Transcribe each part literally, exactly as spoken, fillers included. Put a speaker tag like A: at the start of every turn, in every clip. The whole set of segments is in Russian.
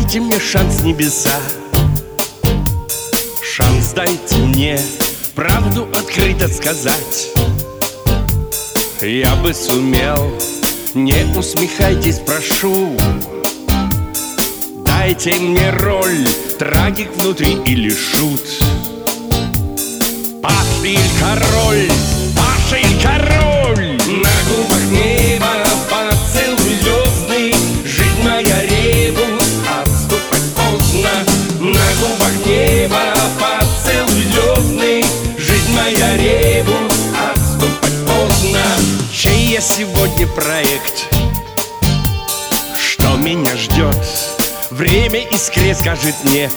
A: Дайте мне шанс, небеса, шанс дайте мне правду открыто сказать. Я бы сумел, не усмехайтесь, прошу. Дайте мне роль, трагик внутри или шут. Паша или король, Паша или король. На губах неба поцелуй звездный, жизнь моя ребус, отступать поздно. На губах неба поцелуй звездный, жизнь моя ребус, отступать поздно. Чей я сегодня проект? Что меня ждет? Время искре скажет нет,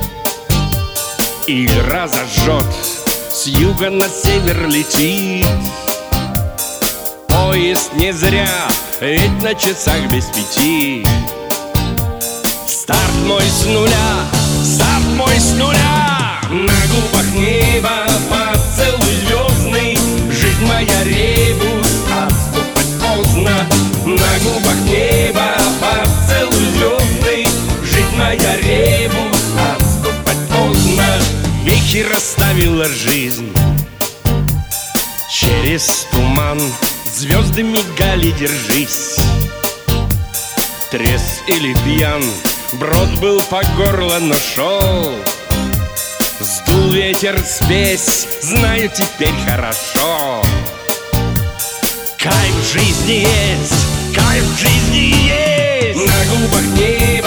A: или разожжет. С юга на север летит поезд не зря, ведь на часах без пяти. Старт мой с нуля, старт мой с нуля. На губах неба поцелуй звездный, жизнь моя ребус, отступать поздно. На губах неба поцелуй звездный, жизнь моя ребус, отступать поздно. Вехи расставила жизнь через туман, звезды мигали, держись. Трезв или пьян, брод был по горло, но шел. Сдул ветер спесь, знаю теперь хорошо. Кайф в жизни есть, кайф в жизни есть. На губах небо